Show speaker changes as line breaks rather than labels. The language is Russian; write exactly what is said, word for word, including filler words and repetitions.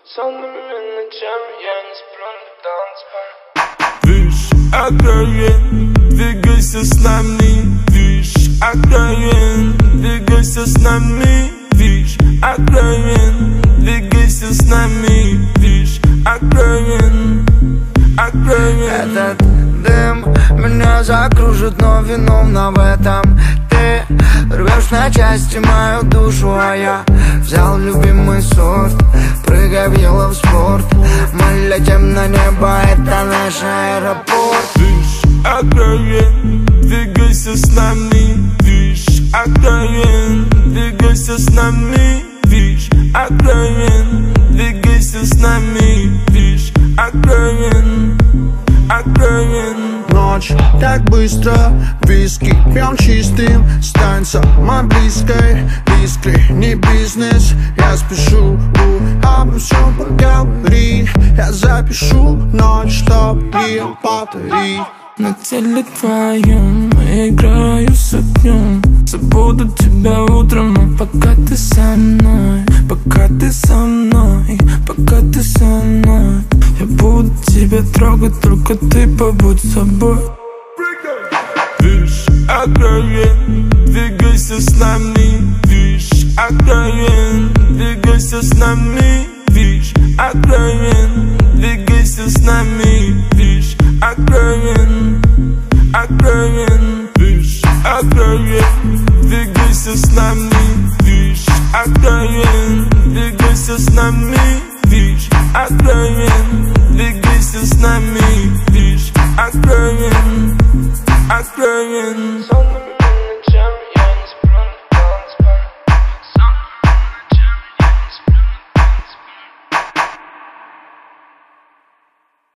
Сонными ночами я не сплю на танцполе.
Вишь, откровен, двигайся с нами. Вишь, откровен, двигайся с нами. Вишь, откровен, двигайся с нами. Вишь, откровен, откровен.
Этот дым меня закружит, но виновна в этом ты. Рвешь на части мою душу, а я взял любимый сорт. Прыгай в ело в спорт. Мы летим на небо, это наш аэропорт.
Вишь, откровен, двигайся с нами. Вишь, откровен, двигайся с нами. Вишь, откровен, двигайся с нами. Вишь, откровен, откровен.
Ночь так быстро, виски пьем чистым. Стань самой близкой, искры не бизнес. Я спешу, обо всем поговори. Я запишу ночь, чтоб ее повторить.
На теле твоем я играю с огнем. Забуду тебя утром, но пока ты со мной, пока ты со мной, пока ты со мной, я буду тебя трогать, только ты побудь собой.
Вишь, откровен, двигайся с нами. Вишь, откровен, двигайся с нами. Вишь, откровен, двигайся с нами. Вишь, откровен, откровен. Вишь, откровен, двигайся с нами. Вишь, откровен, двигайся с нами. Вишь, откровен, двигайся с нами. Вишь, откровен, откровен.